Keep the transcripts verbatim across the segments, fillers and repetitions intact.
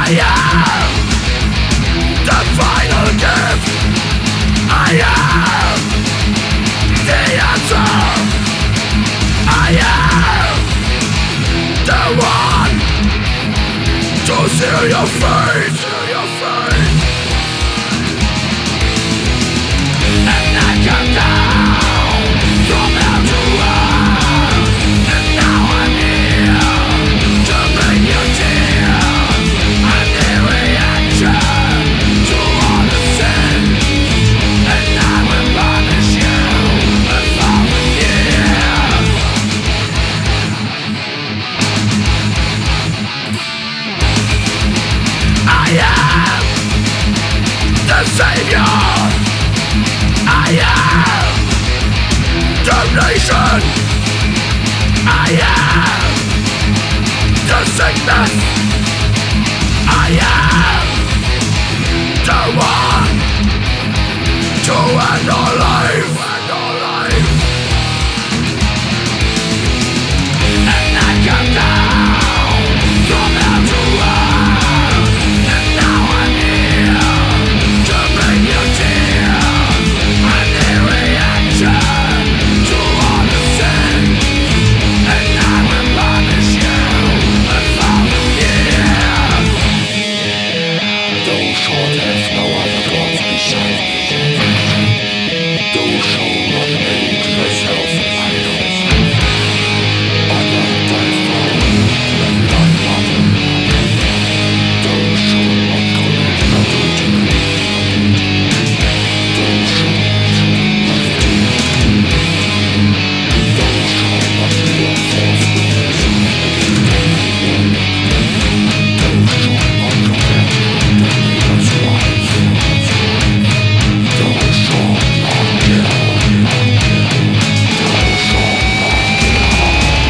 I am the final gift. I am the answer. I am the one to seal your fate. Seal your fate. And I come down from hell to earth, and now I'm here to bring you tears. I'm the reaction to all the sin, and I will punish you a thousand years. I am the savior. I am damnation. I am the sickness. I am the one to end all life. End all life. And I come down from hell to earth, and now I'm here to bring you tears. I'm the reaction to all the sin, and I will punish you a thousand years. Thou shalt have no other gods beside me. Thou shalt not make thyself an idol. Honor thy father and thy mother. Thou shalt not commit adultery. Thou shalt not steal. Thou shalt not bear false witness against thy neighbor. Thou shalt not covet thy neighbor's wife. Thou shalt not kill. Thou shalt not kill.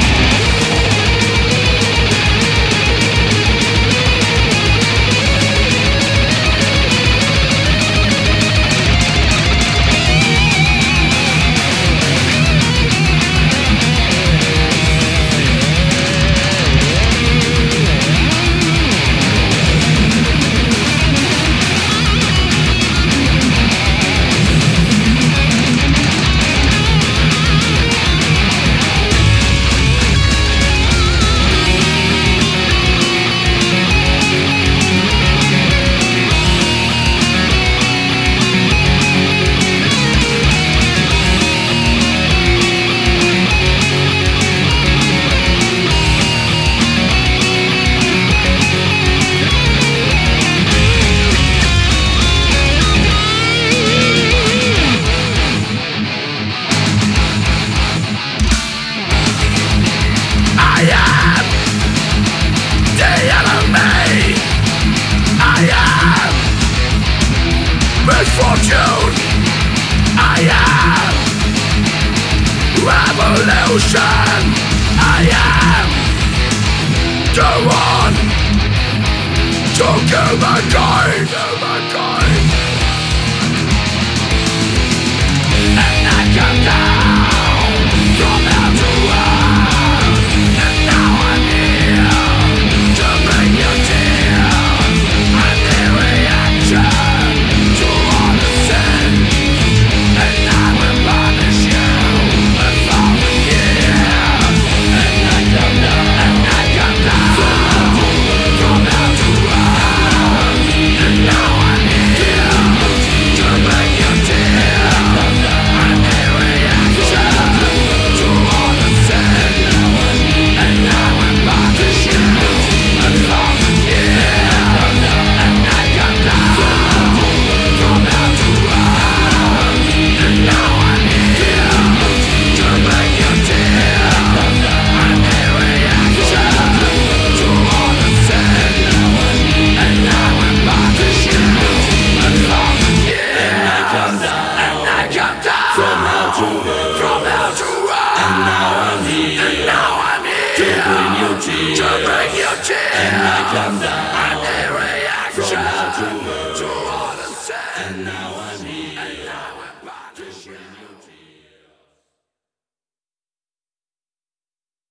I am the enemy. I am misfortune. I am revolution. I am the one to kill mankind. Kill mankind. And I come down from hell to earth, and now I'm here to bring you tears. I'm the reaction to all the sin, and I will punish you a thousand years. And I come down, and I come down from hell to earth, and now I'm here to bring you tears. I'm the reaction to all the sin, and I will punish you a thousand years. And I come down from hell to earth, and now I'm here to bring you tears. I'm the reaction to all the sin, and I will punish you a thousand years. And I come down, and I come down from hell to earth, from hell to earth, and now I'm here, and now I'm here to bring you tears, to bring you tears. And I come down